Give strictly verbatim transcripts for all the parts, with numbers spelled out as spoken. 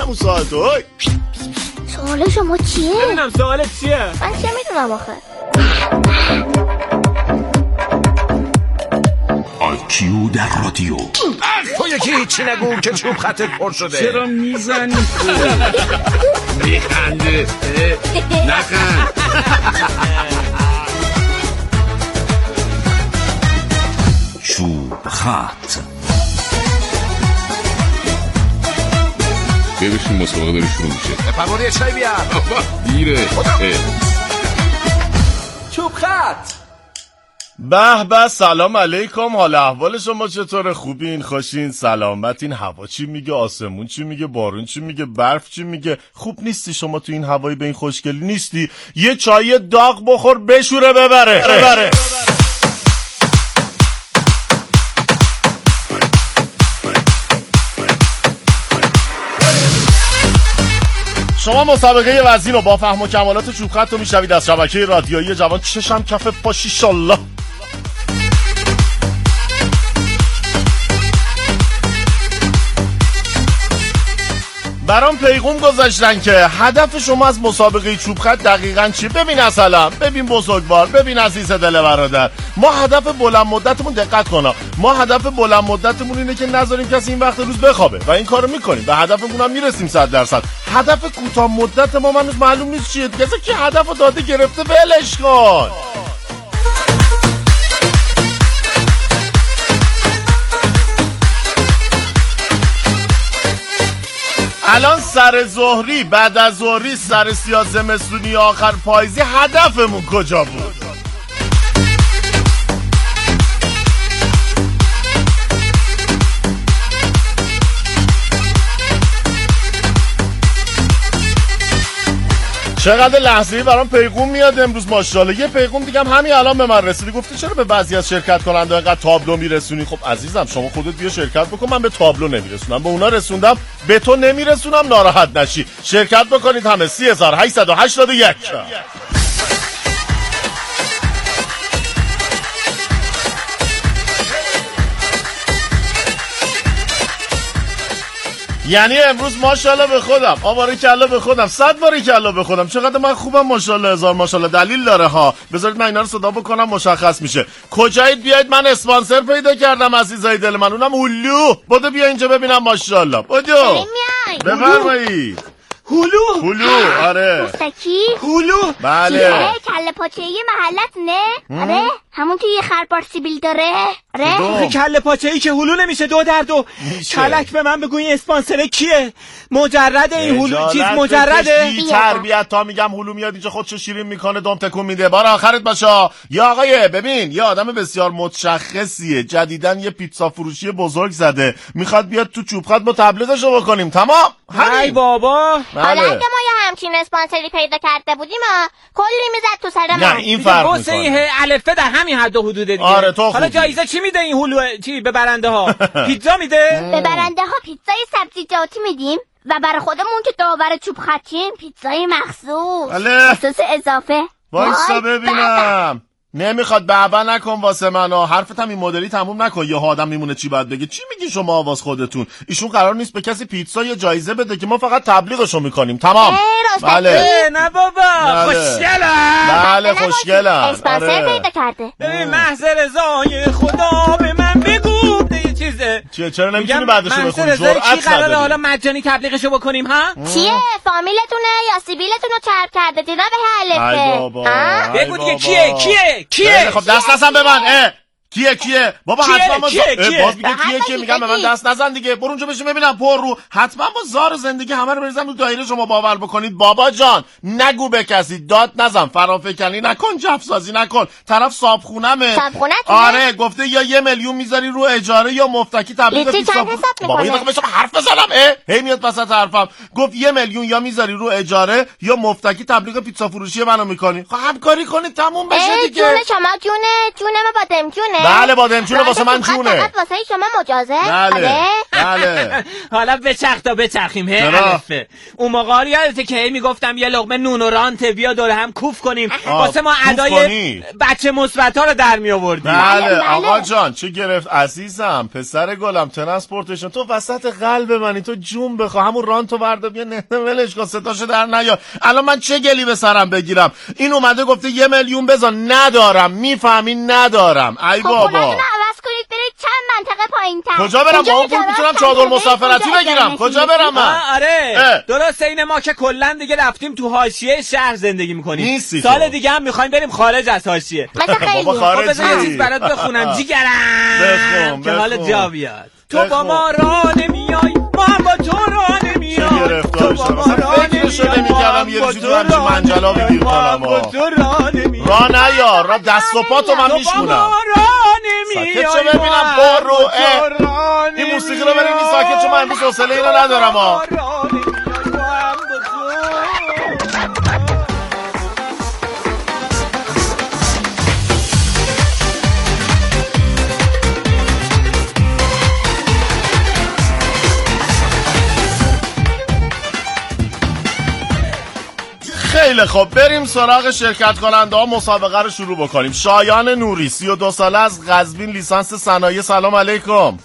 همون ساعت اوی. سوال شما چیه؟ ببینم سوالت چیه؟ من چه میدونم آخه. آی کیو در رادیو. تو یکی هیچی نگو که چوب خطت پر شده. چرا میزنی؟ میخنده نخند. چوب خط. ببشین مسابقه داره شروع میشه. پروری چای بیار. دیره. چوب خط. به به، سلام علیکم. حال احوال شما چطوره؟ خوبین؟ خوشین؟ سلامتین؟ هوا چی میگه؟ آسمون چی میگه؟ بارون چی میگه؟ برف چی میگه؟ خوب نیستی شما تو این هوای به این خوشگلی نیستی؟ یه چای داغ بخور بشوره ببره ببره. شما مسابقه وزین رو با فهم و کمالات چوب خط رو میشنوید از شبکه رادیویی جوان. چشم کف پاش ایشالله. برام پیغام گذاشتن که هدف شما از مسابقه چوب خط دقیقاً چیه؟ ببین اصلا، ببین بزرگوار، ببین عزیز دل برادر، ما هدف بلند مدتمون، دقت کن، ما هدف بلند مدتمون اینه که نذاریم کسی این وقت روز بخوابه و این کارو میکنیم، به هدفمون هم میرسیم صد درصد. هدف کوتاه مدت ما هنوز معلوم نیست چیه. کسی که هدفو داده گرفته ولش کن. الان سر ظهری، بعد از ظهری، سر سیاه زمستونی، آخر پاییزی، هدفمون کجا بود؟ چقدر لحظه‌ای برام پیغام میاد امروز ماشاءالله. یه پیغام دیگه هم همین الان به من رسید، گفته چرا به بعضی از شرکت کننده اینقدر تابلو میرسونی؟ خب عزیزم شما خودت بیا شرکت بکن، من به تابلو نمیرسونم، به اونا رسوندم، به تو نمیرسونم، ناراحت نشی. شرکت بکنید همه. سی هزار هشتصد و هشتاد و یک. یعنی امروز ماشاءالله به خودم، آباره کلا به خودم، صد باری کلا به خودم، چقدر من خوبم ماشاءالله، هزار ماشاءالله. دلیل داره ها، بذارید من اینا رو صدا بکنم مشخص میشه. کجایید؟ بیاید، من اسپانسر پیدا کردم عزیزای دل من، اونم هلو. بودو بیا اینجا ببینم ماشاءالله. بودو بفرمایید. هلو هلو. آره مستکی هلو. بله. کله پاچه ای محلت نه؟ آره همون که یه خربار سیبیل داره. آره کله پاچه ای که هلو نمیشه دو در دو. کلک به من بگو این اسپانسر کیه؟ مجرده این هلو چیز مجرده؟ بی تربیت تا میگم هلو میاد اینجا خودشو شیرین میکنه، دم تکون میده. بار آخرت باشه. یا آقای ببین، یه آدم بسیار متشخصیه، جدیدن یه پیتزا فروشی بزرگ زده، میخواد بیاد تو چوب خط با تبلیغشو بکنیم. تمام همین. ای بابا. حالا اگه ما یه همچین اسپانسری پیدا کرده بودیم کلی میزد تو سر ما. نه این فرق میکنه. این الفه در همین حد و حدود دیگه. آره تو حالا جایزه چی میده این هلو؟ چی به برنده ها؟ پیتزا میده؟ به برنده ها پیتزای سبزیجاتی میدیم و برای خودمون که داور چوب خطیم پیتزای مخصوص، سس اضافه. وایسا ببینم. نمیخواد بابا نکن واسه منو. حرفت هم این مدلی تموم نکن، یه آدم میمونه چی باید بگه. چی میگی شما آواز خودتون؟ ایشون قرار نیست به کسی پیتزا یا جایزه بده که ما فقط تبلیغشو میکنیم. تمام. بله. نه بابا خوشگلم. بله خوشگلم. اسپانسر پیدا کرده. ببین محض رضای خدا به من بگو یه چیزه. چیه؟ چرا نمیتونی بعدشو بخونی؟ جرأت نداری. کی قراره حالا مجانی تبلیغشو بکنیم ها؟ چیه؟ فامیلتونه یا سیبیلتون رو چرب کرده دینا به حلفه؟ ای بابا. بگو دیگه کیه؟ کیه؟ کیه؟ خب دست نزن به من. اه کیه کیه بابا؟ حتما ما کیه کیه باز میگه کیه کیه میگم به من دست نزن دیگه. برو اونجا بشین ببینم پر رو. حتما با زار زندگی همه رو بریزم تو دایره شما باور بکنید. بابا جان نگو به کسی، داد نزن، فرافکنی نکن، جفسازی نکن. طرف صابخونمه. آره گفته یا یه میلیون میذاری رو اجاره یا مفتکی تبلیغ پیتزا. بابا یه دقیقه بشم حرف بزنم. اه هی میاد وسط حرفم. گفت یه میلیون یا میذاری رو اجاره یا مفتکی تبلیغ پیتزا فروشی منو میکنی. خب همکاری کنید تموم بشه دیگه. جون شما جونه جون ما با دم جونه. بله بادمجونه واسه من جونه. فقط واسه شما مجازه؟ بله بله. حالا بچرخ تا بچرخیم. هی الفه اون موقع یادته که هی میگفتم یه لقمه نون و رانت بیا دور هم کوف کنیم واسه ما ادای بچه مثبت‌ها رو در می آوردیم. بله آقا جان چه گرفت عزیزم پسر گلم ترانسپورتیشن تو وسط قلب منی تو جون بخوا همون رانتو وردا بیا نه ولش کن ستاشو در نیار. الان من چه گلی به سرم بگیرم؟ این اومده گفته یه میلیون بزن ندارم میفهمی ندارم. ای خب بابا پولتون عوض کنید برید چند منطقه پایین‌تر. کجا برم با اون پول میتونم چادر مسافرتی بگیرم کجا برم من؟ آره درسته اینه ما که کلا دیگه رفتیم تو حاشیه شهر زندگی میکنیم سال دیگه هم میخوایم بریم خارج از حاشیه. مثلا خیلی خارج بذار یه چیز برات بخونم جیگرم که حال جا بیاد. تو با ما راه نمیای ما با تو راه نمیای تو با ما راه نمیای یه روزی تو همچین منجلا بگیر کنم راه نیا راه دست و پا تو من میشمونم ساکت چه ببینم پر رو این موسیقی رو بریم این ساکت چه من امروز حوصله اینو ندارم ها. خیلی خب بریم سراغ شرکت کننده ها مسابقه رو شروع بکنیم. شایان نوری سی و دو ساله از قزوین لیسانس صنایع. سلام علیکم.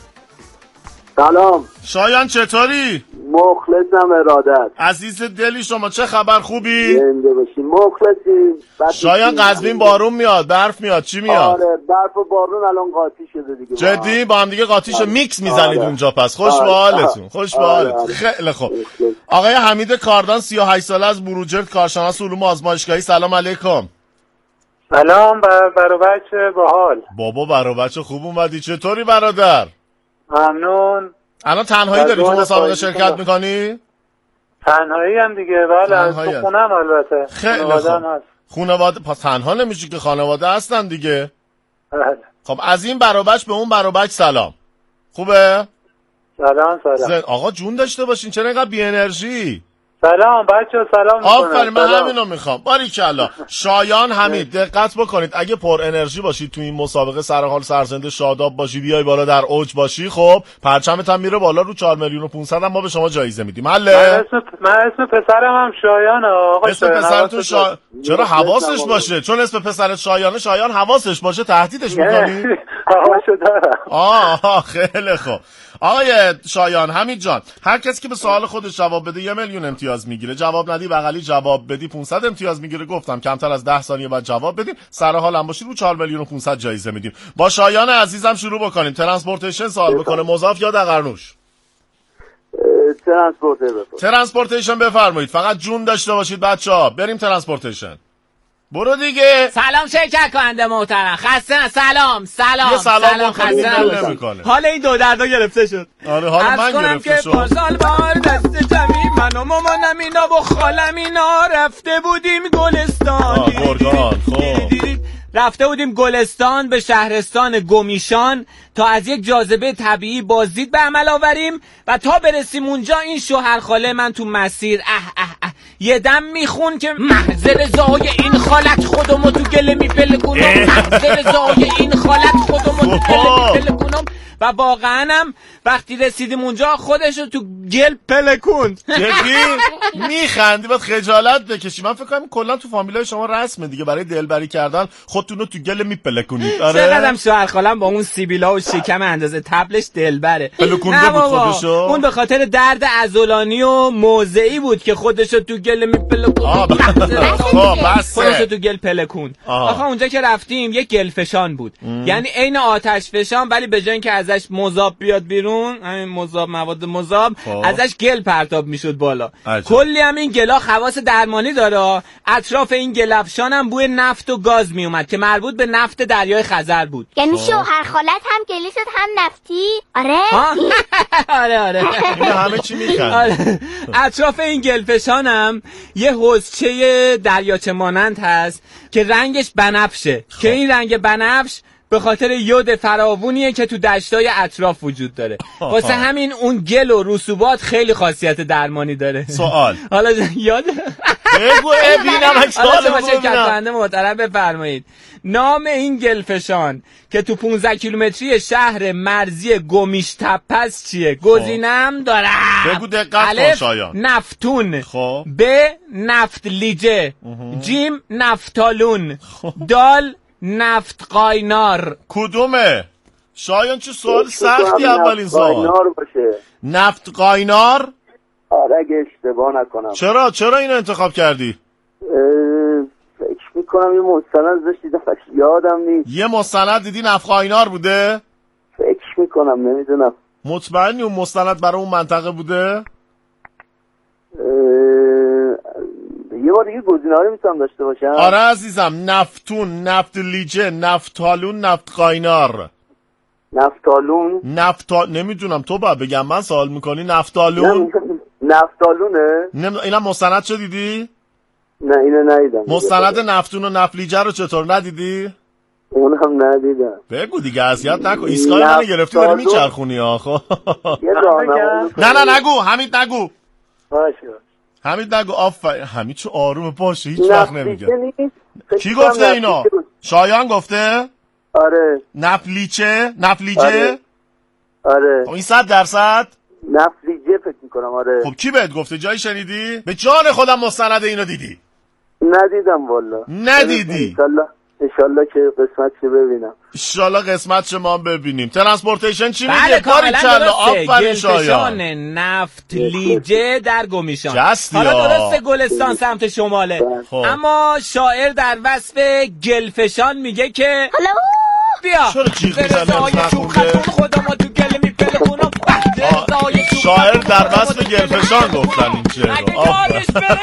سلام شایان چطوری؟ مخلصم ارادت. عزیز دلی شما چه خبر خوبی؟ زنده باشین مخلصیم. شایان قزوین بارون میاد برف میاد چی میاد؟ آره برف و بارون الان قاطی شده دیگه. جدی با هم دیگه قاطیشو میکس میزنید آره. اونجا پس خوش آره. به حالتون خوش به آره. حالتون. خیلی خوب. آقای حمید کاردان سی و هشت ساله از بروجرد کارشناس علوم آزمایشگاهی. سلام علیکم. سلام بر برو بچه باحال. بابا برو بچه خوب اومدی چطوری برادر؟ ممنون. الان تنهایی داری تو مسابقه شرکت میکنی؟ تنهایی هم دیگه بله از تو خونم البته. خیلی خوب. خانواده پس تنها نمیشی که خانواده هستن دیگه. بله. خب از این برابچ به اون برابچ سلام. خوبه؟ سلام سلام. آقا جون داشته باشین چرا اینقدر بی انرژی؟ سلام بچه سلام میکنم. آفرین من همینو میخوام. باریکلا. شایان حمید دقت بکنید اگه پر انرژی باشید تو این مسابقه سر حال سرزنده شاداب باشی بیای بالا در اوج باشی خب پرچمت هم میره بالا رو چهار میلیون و پانصد هم ما به شما جایزه میدیم. حله؟ من اسم من اسم پسرم هم شایانه آقا. اسم پسرتون شا... چرا حواسش باشه؟ چون اسم پسرت شایانه شایان حواسش باشه تهدیدش میکنی؟ حواسو دارم. آه خیلی خوب. آقای شایان حمید جان هر کسی که به سوال خودش جواب بده یه میلیون امتیاز میگیره. جواب ندی بغلی جواب بدی پانصد امتیاز میگیره. گفتم کمتر از ده ثانیه بعد جواب بدین سر حال هم باشید رو چهار میلیون و پانصد جایزه میدیم. با شایان عزیزم شروع بکنیم. ترانسپورتیشن سوال بکنه مضاف یا دغرنوش؟ ترانسپورتیشن. ترانسپورتیشن بفرمایید. فقط جون داشته باشید بچه‌ها. بریم ترانسپورتیشن. برو دیگه. سلام شرکت کننده محترم. خسته سلام سلام سلام, سلام خسته نمیکنه. حال این دو دردا گرفته شد. آره حالا من گرفته شد. پارسال بار دست جمعی من و مامانم اینا و خالم اینا رفته بودیم گلستان. گرگان خب رفته بودیم گلستان به شهرستان گمیشان تا از یک جاذبه طبیعی بازدید به عمل آوریم و تا برسیم اونجا این شوهر خاله من تو مسیر اه اه اه یه دم میخون که محضر زای این خالت خودمو تو گله میپلکونم محضر زای این خالت خودمو تو گله میپلکونم و واقعا هم وقتی رسیدیم اونجا خودشو تو گل پلکوند. جدی میخندی بعد خجالت بکشی. من فکر کنم کلا تو فامیلای شما رسمه دیگه برای دلبری کردن خودتونو تو گل میپلکونید. آره چقدرم شوهر خالم با اون سیبیلا و شکم اندازه تبلش دلبره. پلکونده بود خودشو. اون به خاطر درد عضلانی و موضعی بود که خودشو تو گل میپلکوند. خب بس خودشو تو گل پلکوند. آخه اونجا که رفتیم یک گل فشان بود. یعنی عین آتش فشان ولی به جای اینکه ازش مذاب بیاد بیرون همین مذاب مواد مذاب ازش گل پرتاب میشد بالا. عجب. کلی هم این گلا خواص درمانی داره. اطراف این گلفشان هم بوی نفت و گاز میومد که مربوط به نفت دریای خزر بود. یعنی شوهر خالت هم گلیست هم نفتی؟ آره آره آره این همه چی میخواد. آره. اطراف این گلفشان هم یه حوضچه دریاچه مانند هست که رنگش بنفشه که این رنگ بنفش به خاطر یود فراوونیه که تو دشتای اطراف وجود داره. واسه همین اون گل و رسوبات خیلی خاصیت درمانی داره. سوال حالا یاد بگو ببینم حالا شما شرکت کننده محترم بفرمایید نام این گلفشان که تو پانزده کیلومتری شهر مرزی گمیشتپس چیه؟ گزینم دارم. بگو دقت کن شایان. نفتون، خب ب نفت لیجه، جیم نفتالون، دال نفت قاینار. کدومه؟ شایان چه سوال سختی اولین سوال. قاینار باشه. نفت قاینار؟ آره اگه اشتباه نکنم. چرا؟ چرا اینو انتخاب کردی؟ فکر میکنم یه مستند داشت دیدم یادم نیست. یه مستند دیدی نفت قاینار بوده؟ فکر میکنم نمیدونم. مطمئنی اون مستند برای اون منطقه بوده؟ یه بار دیگه گزینه‌ها میتونم داشته باشم؟ آره عزیزم، نفتون، نفت لیجه، نفتالون، نفت قاینار. نفتالون؟ نفتا نمیدونم تو با بگم من سوال میکنی. نفتالون نفتالونه؟ نم... اینم مستند چه دیدی؟ نه اینو ندیدم. مستند نفتون و نفت لیجه رو چطور ندیدی؟ اونم ندیدم. بگو دیگه اذیت نکن. ایسکای منو گرفتی داری میچرخونی آخه. نه نه نگو حمید نگو. باشه حمید نگو. آفرین حمید چه آرومه باشه هیچ وقت نمیگه. کی گفته اینو؟ شایان گفته؟ آره. نفلیچه؟ نفلیجه؟ آره. آره. این صد درصد؟ نفلیجه فکر میکنم. آره. خب کی بهت گفته؟ جایی شنیدی؟ به جان خودم مستند اینو دیدی؟ ندیدم والا. ندیدی؟ انشالله انشالله که قسمت چه ببینم. انشالله قسمت چه ما ببینیم. ترانسپورتیشن چی بله میگه؟ باری کلا آفرین شایان. نفت لیجه در گمیشان. جستی حالا درسته گلستان سمت شماله. خب. اما شاعر در وصف گلفشان میگه که حالا بیا چرا جیغ میزنه نخونده؟ خدا ما تو گل میپله خونم. شاعر در وصف گلفشان گفتن این چه رو. آفرین.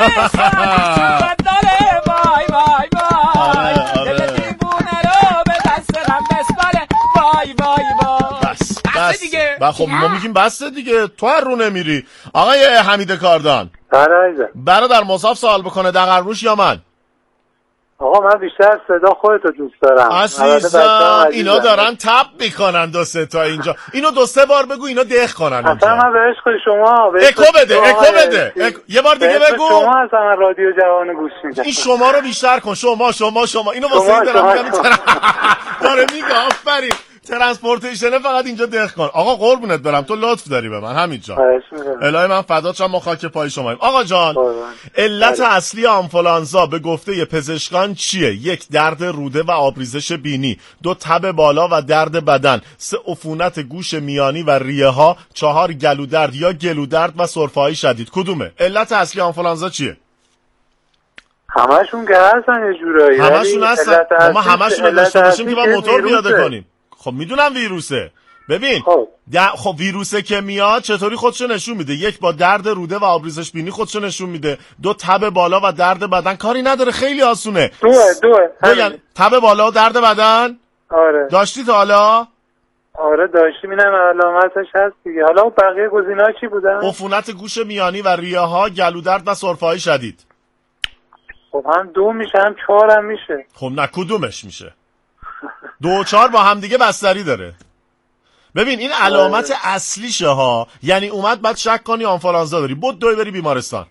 وای وای وای دل دیوونه رو به دست غم بسپاره. وای وای وای بس بس دیگه. و خب ما میگیم بس دیگه. تو هر رو نمیری. آقای حمید کاردان آره برادر مصاف سوال بکنه دقرموش یا من؟ آقا من بیشتر صدا خودتو دوست دارم. عزیزم اینا دارن تپ میکنن دو سه تا اینجا. اینو دو سه بار بگو اینا دخ کنن اینجا. اصلا من به عشق شما اکو بده اکو بده اکو. یه بار دیگه بگو. شما اصلا من رادیو جوان گوش میدم. این شما رو بیشتر کن. شما شما شما اینو واسه این دارم میگم. داره میگه آفرین. ترانسپورتیشن فقط اینجا دق کن. آقا قربونت برم تو لطف داری به من حمید جان. الهی من فدات شم. ما خاک پای شماییم. آقا جان علت اصلی آنفولانزا به گفته پزشکان چیه؟ یک درد روده و آبریزش بینی، دو تب بالا و درد بدن، سه عفونت گوش میانی و ریه ها، چهار گلو درد یا گلو درد و سرفه‌های شدید. کدومه؟ علت اصلی آنفولانزا چیه؟ همشون که هستن یه جورایی. همشون هستن. ما همشون داشته باشیم که با موتور پیاده کنیم. خب میدونم ویروسه. ببین خب خب ویروسه که میاد چطوری خودشو نشون میده؟ یک با درد روده و آبریزش بینی خودشو نشون میده، دو تب بالا و درد بدن. کاری نداره خیلی آسونه. دوه دوه دو یعنی تب بالا و درد بدن. آره داشتی تا حالا؟ آره داشتیم. اینم علامتش هست دیگه. حالا بقیه گزینه‌ها چی بودن؟ عفونت گوش میانی و ریه ها، گلو درد و سرفه‌های شدید. خب هم دو میشه هم چهار هم میشه. خب نه کدومش میشه؟ دو و چهار با هم دیگه بستری داره. ببین این علامت اصلیشه ها. یعنی اومد بعد شک کنی آنفولانزا داری، بود دوی بری بیمارستان.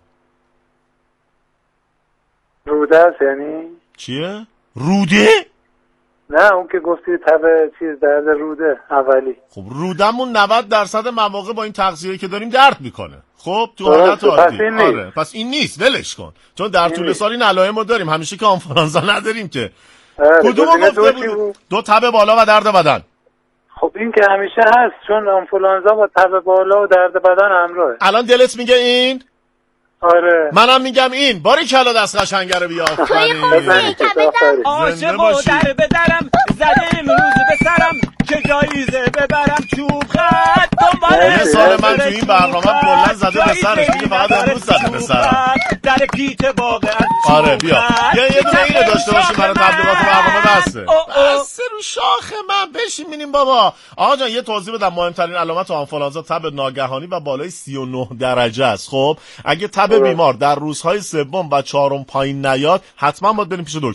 روده است یعنی؟ چیه؟ روده؟ نه اون که گفتی تب چیز درد روده اولی. خب رودمون نود درصد مواقع با این تغذیه‌ای که داریم درد میکنه. خب تو حالت عادی. پس این نیست. آره پس این نیست ولش کن. چون در طول سال این علائمو داریم. همیشه که آنفولانزا نداریم که. کدومو گفته بود؟ دو تب بالا و درد بدن. خب این که همیشه هست چون آنفولانزا با تب بالا و درد بدن همراهه. الان دلت میگه این؟ آره منم میگم این. باری کلا دست قشنگه رو بیا. توی خوزی کبدم عاشق و در بدرم زده امروز به سرم که جایزه ببرم چوب خط دنباله. یه سال من تو این برنامه کلا زده به سرش دیگه فقط امروز زده به سرم. در پیت باغ آره بیا یه یه دونه اینو داشته باشیم برای تبلیغات برنامه. بسته بسته رو شاخ من بشین بینیم بابا. آقا جان یه توضیح بدم. مهمترین علامت آنفولانزا تب ناگهانی و بالای سی و نه درجه است. خب اگه تب بیمار در روزهای سوم و چهارم پایین نیاد حتما باید بریم پیش دکتر.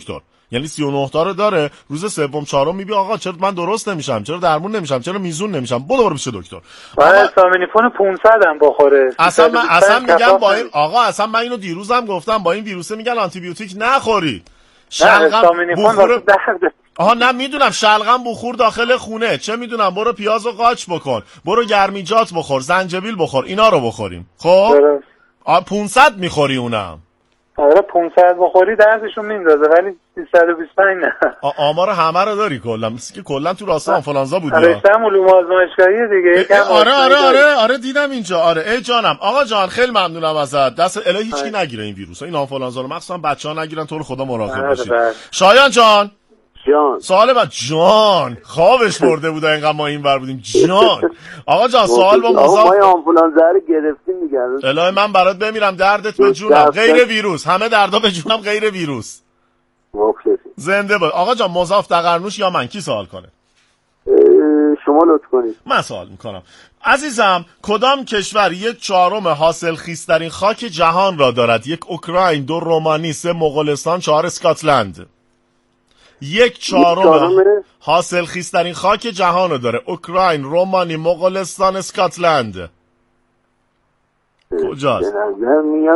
یعنی سی و نه تا رو داره. روز سوم چهارم میبی آقا چرا من درست نمیشم، چرا درمون نمیشم، چرا میزون نمیشم، برو برو پیش دکتر. آقا استامینیفون پانصد هم بخوره. اصلا من اصلا میگم با این آقا اصلا من اینو دیروزم گفتم با این ویروسه میگن آنتی بیوتیک نخورید. شلغم بخور. آها نه میدونم شلغم بخور داخل خونه، چه میدونم برو پیاز و قاچ بکن، برو گرمیجات بخور، زنجبیل بخور، اینا رو بخوریم. خب پانصد میخوری اونم. آره پانصد بخوری دردشون میندازه ولی سیصد و بیست و پنج نه. آمار همه رو داری کلا، مثل که کلا تو راسته آنفولانزا بودی. رشته‌ام علوم آزمایشگاهی دیگه یکم. آره آره آره آره دیدم اینجا. آره ای جانم. آقا جان خیلی ممنونم ازت. دست الهی هیچکی نگیره این ویروس، این آنفولانزا رو مخصوصا بچه‌ها نگیرن، تو رو خدا مراقب باشید. شایان جان جان سوال بعد جان خوابش برده بود اینقدر ما اینور بودیم. جان آقا جان سوال با مضاف. آقا ما آمبولانس رو گرفتیم میگن. الهی من برات بمیرم دردت به جونم، غیر ویروس، همه دردا به جونم غیر ویروس. زنده باد. آقا جان مضاف دقرنوش یا من کی سوال کنه؟ شما لطف کنید. من سوال میکنم. عزیزم کدام کشور یک چهارم حاصل خیزترین خاک جهان را دارد؟ یک اوکراین، دو رومانی، سه مغولستان، چهار اسکاتلند. یک چهارم حاصل خیزترین خاک جهان رو داره. اوکراین، رومانی، مغولستان، اسکاتلند. کجاست؟ به نظر میاد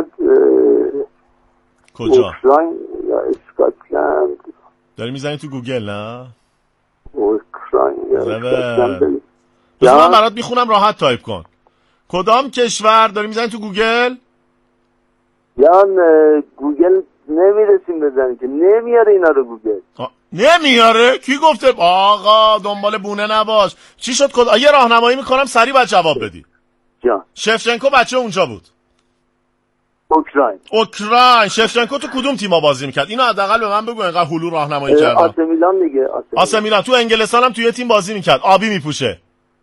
کجا؟ اوکراین یا اسکاتلند. داری میزنی تو گوگل نه؟ اوکراین یا اسکاتلند. بذار من برات میخونم راحت تایپ کن. کدام کشور داری میزنی تو گوگل؟ یا گوگل نمیرسیم بزنیم که نمیاره اینا رو گوگل. نمیاره؟ کی گفته؟ آقا دنبال بونه نباش. چی شد؟ کد یه راهنمایی میکنم سریع باید جواب بدی. جان شفچنکو بچه اونجا بود. اوکراین. اوکراین. شفچنکو تو کدوم تیما بازی میکرد؟ اینو حداقل به من بگو انقدر هلو راهنمایی کردم. آسه میلان دیگه. آسه میلان. تو انگلستان هم توی تیم بازی میکرد. آبی میپوشه.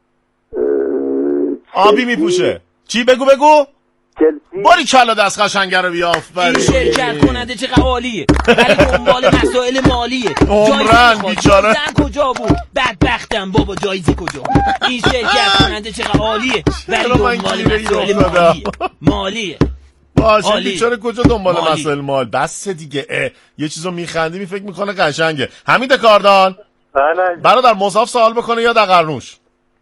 آبی میپوشه. چی بگو بگو؟ باری کلا دست قشنگه رو بیاف. این شرکت کننده چقدر عالیه ولی دنبال مسائل مالیه. عمرن بیچاره کجا بود؟ بدبختم بابا جایزه کجا؟ این شرکت کننده چقدر عالیه ولی دنبال مسائل مالیه. مالیه باشه بیچاره کجا دنبال مسائل مال؟ بس دیگه. یه چیزو میخندی می فکر میکنه قشنگه. حمید کاردان بله برادر مضاف سوال بکنه یا دقرنوش؟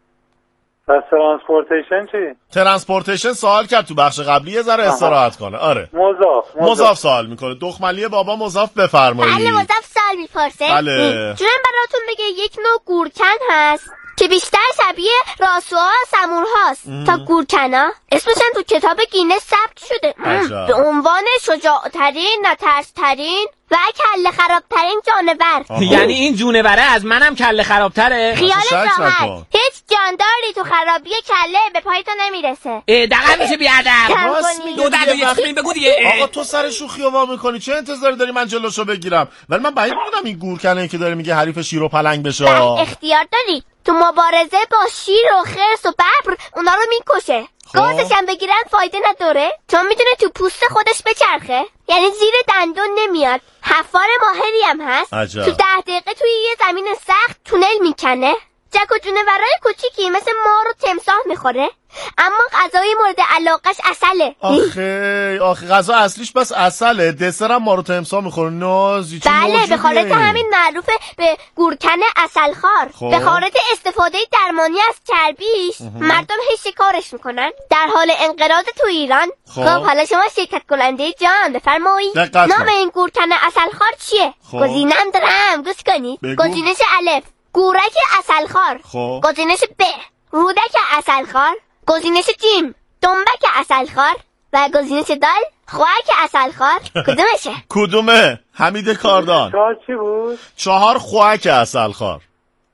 پس ترانسپورتیشن چی؟ ترانسپورتیشن سوال کرد تو بخش قبلی، یه ذره استراحت کنه. آره مضاف مضاف سوال میکنه. دخملی بابا مضاف بفرمایید. بله مضاف سوال میپرسه. بله جونم براتون بگه یک نوع گورکن هست که بیشتر شبیه راسوها و سمورهاست تا گورکنا. اسمش هم تو کتاب گینس ثبت شده به عنوان شجاعترین، نترس‌ترین و کله خرابترین جانور. یعنی این جونوره از منم کله خرابتره؟ خیالت راحت هیچ جانداری تو خرابی کله به پای تو نمیرسه. دقیقا میشه بیادم دو دقیقه یخمین بگو دیگه. آقا تو سر شوخی وا میکنی، چه انتظاری داری من جلوشو بگیرم؟ ولی من بعید میدونم این گورکنه که داره میگه حریف شیر و پلنگ بشه. اختیار داری تو مبارزه با شیر و خرس و ببر اونا رو میکشه. گازش هم بگیرن فایده نداره چون میتونه تو پوست خودش بچرخه، یعنی زیر دندون نمیاد. حفار ماهری هم هست. عجب. تو ده دقیقه توی یه زمین سخت تونل میکنه. جک و جونورای کوچیکی مثل مار و تمساح میخوره، اما غذای مورد علاقش عسله. آخه آخه غذا اصلیش بس عسله. دسر هم مار و تمساح میخوره. نازی چی موجوده؟ بله به خاطر همین معروفه به گورکن عسلخوار. به خاطر استفاده درمانی از چربیش مردم هی شکارش میکنن در حال انقراض تو ایران. خب حالا شما شرکت کننده جان بفرمایید نام این گورکن عسلخوار چیه؟ گزینم دارم گوش کنید. گزینش الف گورک عسلخوار. گزینش ب رودک عسلخوار. گزینش جیم دنبک عسلخوار و گزینش دال خوک عسلخوار. کدومشه؟ کدومه؟ حمید کاردان. چهار چی بود؟ چهار خوک عسلخوار.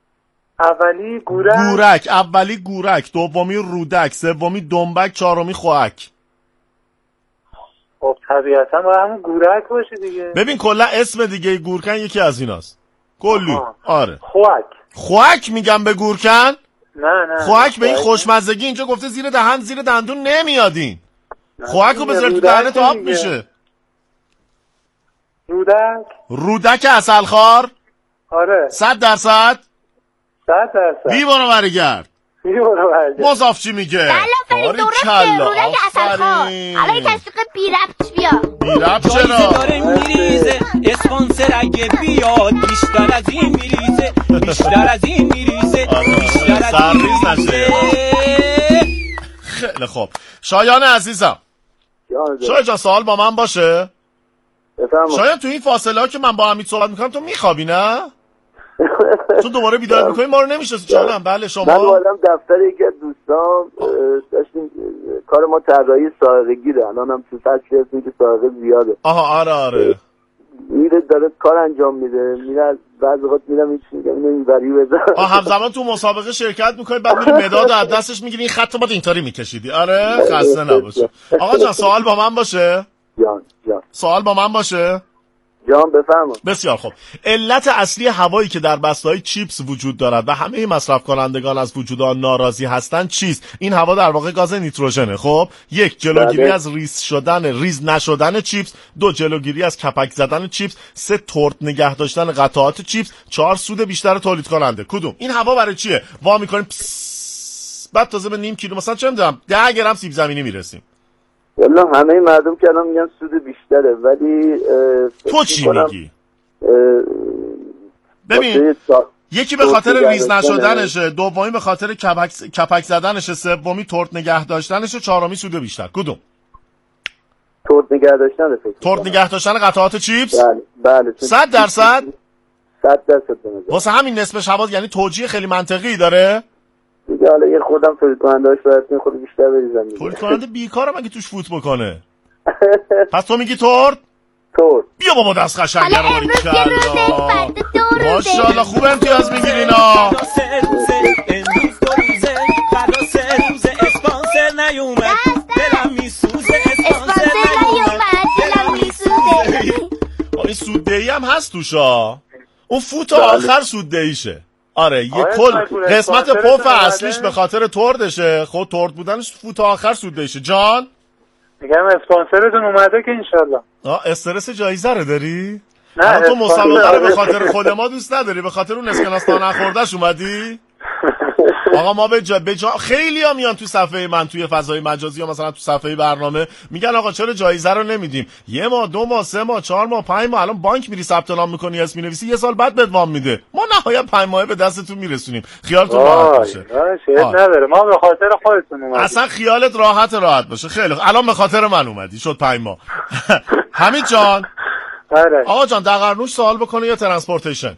اولی گورک. گورک اولی گورک، دومی رودک، سومی دنبک، چهارمی خوک. خب طبیعتا باید همون گورک باشه دیگه. ببین کلا اسم دیگه گورکن یکی از ایناست کلی. آره خوک. خوک میگم به گورکن؟ نه نه خوک به این خوشمزگی اینجا گفته زیر دهن زیر دندون نمیادین. خوک رو بذار تو دهنت آب میشه. رودک. رودک عسلخوار. آره صد درصد. صد درصد. بی برو برگرد. بی برو برگرد. مضاف چی میگه؟ بله فرید درسته رودک عسلخوار. حالا یه تصدیق بی ربط بیا. بی ربط چرا؟ داره میریزه اسپانسر اگه بیاد بیشتر از این میریزه، بیشتر از این میریزه، بیشتر از این میریزه. خیلی خوب شایان عزیزم، شایان جان سوال با من باشه؟ بفرمایید. شایان تو این فاصله ها که من با حمید صحبت میکنم تو میخوابی نه؟ تو دوباره بیدار میکنی ما رو نمیشناسی شایان. بله شما؟ من اومدم دفتر یکی از دوستان داشتیم کار ما طراحی سائقه گیره، الان هم تو فصل هستیم که سائقه زیاده. آها آره آره. میره داره کار انجام میده، میره از بعض وقت میرم هیچ میگم اینو اینوری بذار. آه همزمان تو مسابقه شرکت میکنی بعد میری مداد از دستش میگیری این خط باید اینطوری میکشیدی. آره خسته نباشه. آقا جان سوال با من باشه؟ جان جان. سوال با من باشه؟ جان بفرمایید. بسیار خوب. علت اصلی هوایی که در بسته‌های چیپس وجود دارد و همه مصرف کنندگان از وجود آن ناراضی هستند چیست؟ این هوا در واقع گاز نیتروژنه. خب یک جلوگیری بله. از ریز شدن ریز نشدن چیپس، دو جلوگیری از کپک زدن چیپس، سه ترد نگه داشتن قطعات چیپس، چهار سود بیشتر تولید کننده. کدوم؟ این هوا برای چیه؟ وا می‌کنیم بعد تازه به نیم کیلو مثلا چه می‌دونم ده گرم سیب زمینی میرسیم. والله همه مردم که الان میگن سود بیشتره ولی تو چی میگی؟ ببین یکی به خاطر ریز نشدنشه، دومی به خاطر کپک کپک زدنشه، سومی ترد نگه داشتنشه، چهارمی سود بیشتر. کدوم؟ ترد نگه داشتن فکر ترد نگه داشتن قطعات چیپس؟ بله بله. صد درصد؟ صد درصد. واسه همین نصف شواز یعنی توجیه خیلی منطقی داره؟ دیگه حالا یه خودم تولید کننده هاش باید خود بیشتر بریزم. تولید کننده بیکاره مگه توش فوت بکنه؟ پس تو میگی ترد؟ ترد. بیا بابا دست قشنگ رو باری فردا ماشاءالله خوب امتیاز میگیری اینا. امروز دو روزه فردا سه روزه اسپانسر نیومد دلم میسوزه، اسپانسر نیومد دلم میسوزه. این سوددهی هم هست توشا، اون فوت آخر سوددهیشه. آره یه کل قسمت پف اصلیش به خاطر تردشه، خود ترد بودنش فوت آخر سوددهیشه. جان میگم اسپانسرتون اومده که انشالله. آه استرس جایزه رو داری؟ نه تو مسابقه رو به خاطر خود ما دوست نداری، به خاطر اون اسکناس تا نخوردهش اومدی؟ آقا ما به جا... به جا... خیلی ها میان تو صفحه من توی فضای مجازی یا مثلا تو صفحه برنامه میگن آقا چرا جایزه رو نمیدیم؟ یه ماه دو ماه سه ماه چهار ماه پنج ماه الان بانک میری ثبت نام میکنی اسم مینویسی یه سال بعد بهت وام میده، ما نهایت پنج ماه به دستتون میرسونیم. خیالتون راحت باشه. شاید نداره، ما به خاطر خودتون اومدیم. اصلا خیالت راحت راحت باشه. خیلی الان به خاطر من اومدی شد پنج ماه. حمید جان آره آقا جان دقرنوش سوال بکنه یا ترانسپورتیشن؟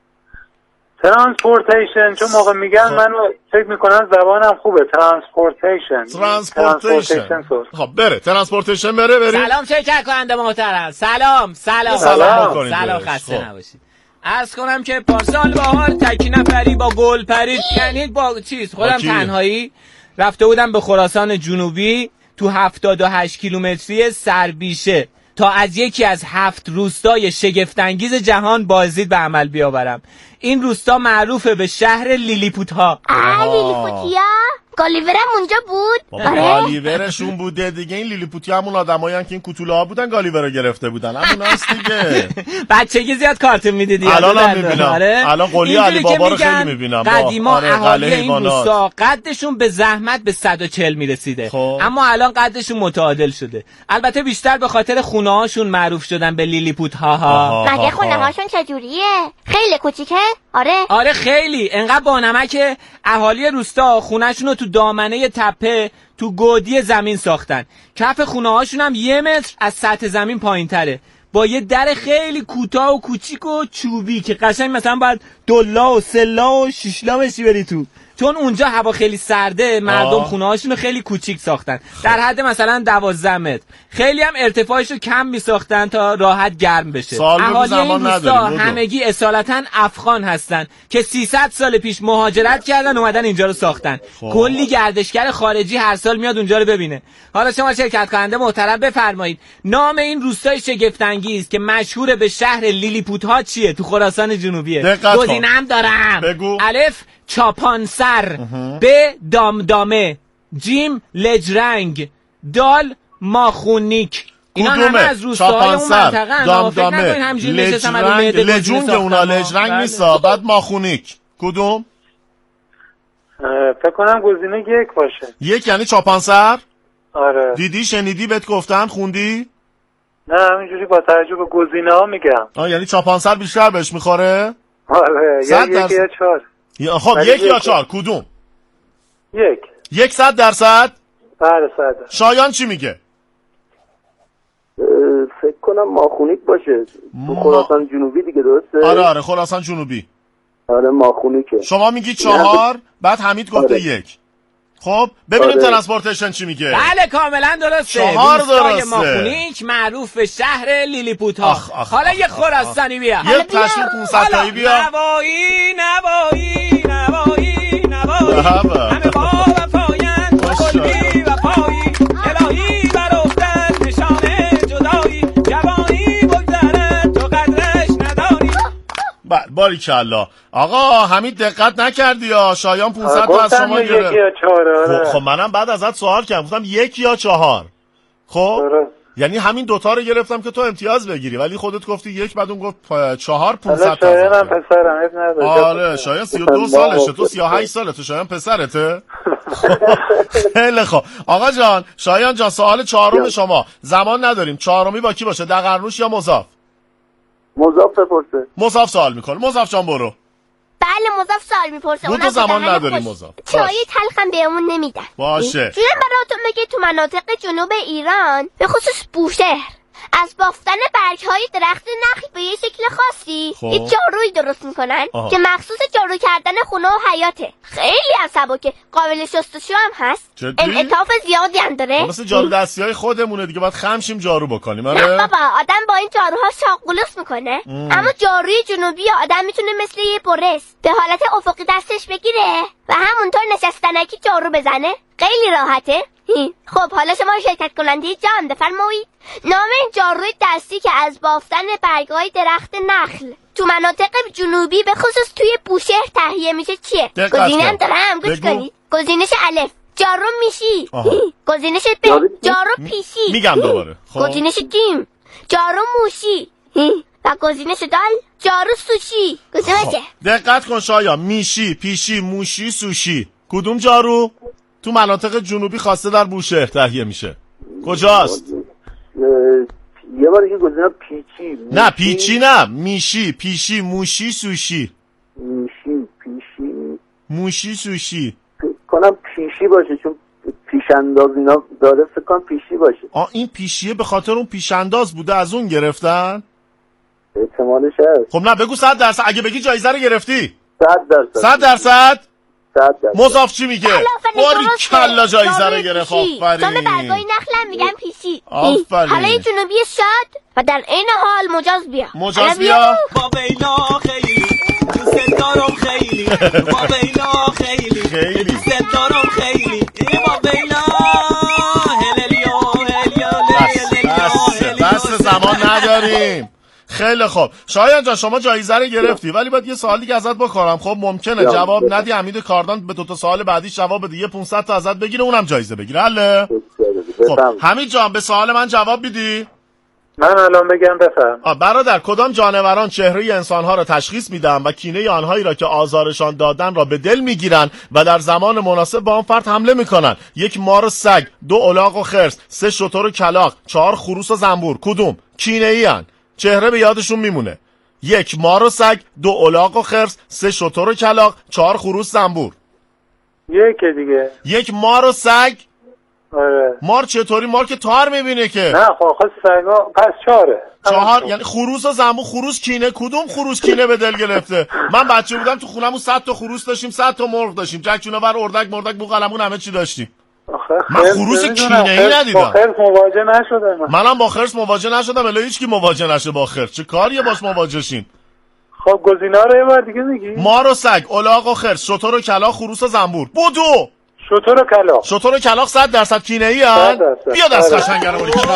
ترانسپورتیشن. چون موقع میگن منو فکر میکنن زبانم خوبه. ترانسپورتیشن ترانسپورتیشن خب بره ترانسپورتیشن بره بریم. سلام شرکت کننده محترم. سلام سلام سلام سلام خسته نباشید. عرض کنم که پارسال بهار تکی نفری با گل پرید، یعنی با چیز خودم تنهایی رفته بودم به خراسان جنوبی تو هفتاد و هشت کیلومتری سربیشه تا از یکی از هفت روستای شگفت‌انگیز جهان بازدید به عمل بیاورم. این روستا معروفه به شهر لیلیپوت ها. آه لیلیپوتیا؟ گالیورم اونجا بود؟ بابا گالیورشون بوده دیگه. این لیلیپوتی همون آدمایی که این کوتوله ها بودن گالیور رو گرفته بودن، همون هست دیگه. بچگی زیاد کارتون میدیدی؟ الان هم میبینم، الان قلی علی بابا رو خیلی میبینم. قدیما اهالی این روستا قدشون به زحمت به صد و چهل میرسیده، اما الان قدشون متعادل شده. البته بیشتر به خاطر خونه هاشون معروف شدن به لیلیپوت ها ها. مگه خونه هاشون چجوریه؟ خیلی کوچیکه؟ آره آره خیلی، انقدر با نمکه اهالی روستا خونه‌شون رو تو دامنه تپه تو گودی زمین ساختن. کف خونه هاشون هم یه متر از سطح زمین پایین تره، با یه در خیلی کوتاه و کوچیک و چوبی که قشنگ مثلا باید دلا و سلا و شیشلا بشی بری تو. چون اونجا هوا خیلی سرده مردم خونه هاشون رو خیلی کوچیک ساختن، در حد مثلا دوازده متر. خیلی هم ارتفاعش رو کم می ساختن تا راحت گرم بشه. اهالی این روستا همگی اصالتا افغان هستن که سیصد سال پیش مهاجرت کردن اومدن اینجا رو ساختن. کلی گردشگر خارجی هر سال میاد اونجا رو ببینه. حالا شما شرکت کننده محترم بفرمایید نام این روستای شگفت انگیز که مشهور به شهر لیلیپوت ها چیه؟ تو خراسان جنوبیه. گزینه‌ام دارم. بگو. الف چاپانسر، ب دامدامه، جیم لجرنگ، دال ماخونیک. اینا همه از روستاهای اون منطقه. دامدامه، لجرنگ، لجونگ اونا لجرنگ نیستا. بعد ماخونیک کدوم؟ فکر کنم گزینه یک باشه. یک یعنی چاپانسر؟ آره. دیدی شنیدی بهت گفتم خوندی؟ نه همینجوری با توجه به گزینه ها میگم. آه یعنی چاپانسر بیشتر بهش میخوره؟ آره یا یک درصد... یا چهار. یا خب یک یا چهار کدوم؟ یک. یک صد درصد؟ بله صد. شایان چی میگه؟ فکر کنم ماخونیک باشه. تو ما... خراسان جنوبی دیگه درسته؟ آره آره خراسان جنوبی. آره ماخونیکه. شما میگی چهار بعد حمید گفته آره. یک. خب ببینیم آره. ترانسپورتیشن چی میگه. بله کاملا درسته. چهار درسته. ماخونیک معروف به شهر لیلیپوت ها. حالا یه خراسانی بیا. یه تشریف پونصد تایی بیا. نوایی نوایی نوایی نوایی همه با وفاین کلی و پایی الهی بر افتد نشانه جدایی جوانی بگذرد تو قدرش نداری. باریکلا. آقا حمید دقت نکردی یا شایان پونصد تا از شما گرفت. یک یا چهار. خب منم بعد ازت سوال کردم گفتم یک یا چهار. خب یعنی همین دوتا رو گرفتم که تو امتیاز بگیری ولی خودت گفتی یک بعد اون گفت چهار پونصد تا. شایانم پسرم اب نداره. آره شایان سی و دو سالشه تو سی و هشت سالته. شایان پسرته. خیلی خب آقا جان شایان جان سوال چهارم شما. زمان نداریم. چهارمی با کی باشه؟ دقرنوش یا مضاف؟ مضاف بپرسه. مضاف سوال میکنه. مضاف جان برو. بله مضاف سوال میپرسه. اون تو زمان نداریم مضاف. چای تلخم بهمون نمیدن. باشه. جونم براتون بگه تو مناطق جنوب ایران به خصوص بوشهر از بافتن برگ‌های درخت نخل به یه شکل خاصی خب. یه جارویی درست میکنن آها. که مخصوص جارو کردن خونه و حیاته. خیلی از سبکه. قابل شستشو هم هست. جدی؟ انعطاف زیادی هم داره. مثل جارو دستی‌های خودمونه دیگه باید خمشیم جارو بکنیم. آره نه بابا آدم با این جاروها شاقولوس میکنه. اما جاروی جنوبی آدم میتونه مثل یه برس به حالت افقی دستش بگیره و همونطور نشستنکی جارو بزنه. خیلی راحته. خب حالا شما شرکت کننده جان بفرمایید نام این جاروی دستی که از بافتن برگ‌های درخت نخل تو مناطق جنوبی به خصوص توی بوشهر تهیه میشه چیه؟ گزینه‌ام دارم گوش کنید. گزینش الف جارو میشی. گزینش ب جارو پیشی. میگم دوباره. خب گزینش جیم جارو موشی. و گزینش دال جارو سوشی. گزینش دقت کن شایا. میشی پیشی موشی سوشی کدوم جارو تو مناطق جنوبی خواسته در بوشهر تهیه میشه؟ کجاست؟ یه بار دیگه گزینه پیچی. نه پیچی نه. میشی پیشی موشی سوشی. میشی پیشی موشی سوشی. کنم پیشی باشه چون پیشانداز اینا داره فکر کنم پیشی باشه. آه این پیشیه به خاطر اون پیشانداز بوده از اون گرفتن؟ احتمالش هست. خب نه بگو صد درصد. اگه بگی جایزه رو گرفتی. صد درصد. صد درصد؟ صد درصد. مضاف چی میگه؟ باری کلا جایزه رو گرفت. آفرین. تو به برگای نخلم میگن پیشی. آفرین. حالا یه جنوبی شاد و در عین حال مجاز بیا. مجاز بیا. با بینا خیلی دوست دارم خیلی با بینا خیلی خیلی دوست دارم خیلی با بینا هللیو هلیو بس زمان نداریم. خیلی خوب شایان جان شما جایزه رو گرفتی ولی باید یه سوال دیگه ازت بکنم. خب ممکنه جواب ندی حمید کاردان به دو تا سوال بعدیش جواب بده یه پانصد تا ازت بگیره اونم جایزه بگیره. حله؟ خب حمید جان به سوال من جواب میدی؟ من الان بگم بفهم. برادر کدام جانوران چهره انسانها را تشخیص میدن و کینه آنهایی را که آزارشان دادن را به دل میگیرن و در زمان مناسب با آن فرد حمله میکنن؟ یک مار و سگ، دو الاغ و خرس، سه شتر و کلاغ، چهار خروس و زنبور. کدوم؟ کینه ای ان. چهره به یادشون میمونه. یک مار و سگ، دو الاغ و خرس، سه شتر و کلاغ، چهار خروس زنبور. یک دیگه. یک مار و سگ. آره. مار چطوری؟ مار که تار میبینه که. نه خب سگا پس چهاره. چهار یعنی خروس و زنبور. خروس کینه. کدوم خروس کینه به دل گرفته؟ من بچه بودم تو خونمون صد تا خروس داشتیم، صد تا مرغ داشتیم، جک جونور، اردک، مردک، بوقلمون همه چی داشتیم. من خروس کینه ای ندیدم. با خرس مواجه نشدم. من. منم با خرس مواجه نشدم. الا هیچ کی مواجه نشه با خرس. چه کاریه باش مواجه شین؟ خب گزینه‌ها رو یه بار دیگه میگی؟ مار و سگ، الاغ و خرس، شتر و کلاغ، خروس و زنبور. بودو. شتر و کلاغ. شتر و کلاغ صد درصد کینه ای ان. بیا دست قشنگه رو بگیر.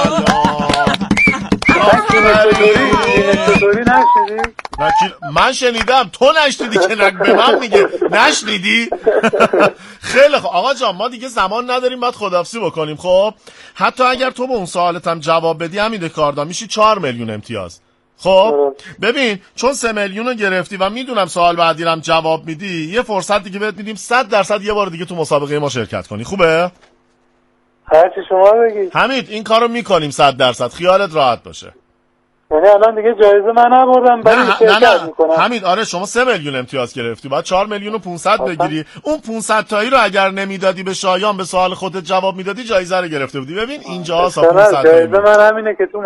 چطوری نشنیدی؟ من شنیدم تو نشنیدی که نگ به من میگه نشنیدی. خیلی خب آقا جان ما دیگه زمان نداریم باید خداحافظی بکنیم. خب حتی اگر تو به اون سوالت هم جواب بدی حمید کاردان میشی چهار میلیون امتیاز. خب ببین چون سه میلیون رو گرفتی و میدونم سوال بعدی هم جواب میدی یه فرصت دیگه بهت میدیم صد درصد یه بار دیگه تو مسابقه ما شرکت کنی. خوبه؟ هرچی شما بگید. حمید این کارو میکنیم صد درصد، خیالت راحت باشه. یعنی الان دیگه جایزه من نبردم ولی نه شرکت نه میکنم. حمید آره شما سه میلیون امتیاز گرفتی، باید چهار میلیون و پونصد بگیری. اون پونصد تایی رو اگر نمیدادی به شایان به سوال خودت جواب میدادی جایزه رو گرفته بودی. ببین اینجا ها جایزه من همینه که تو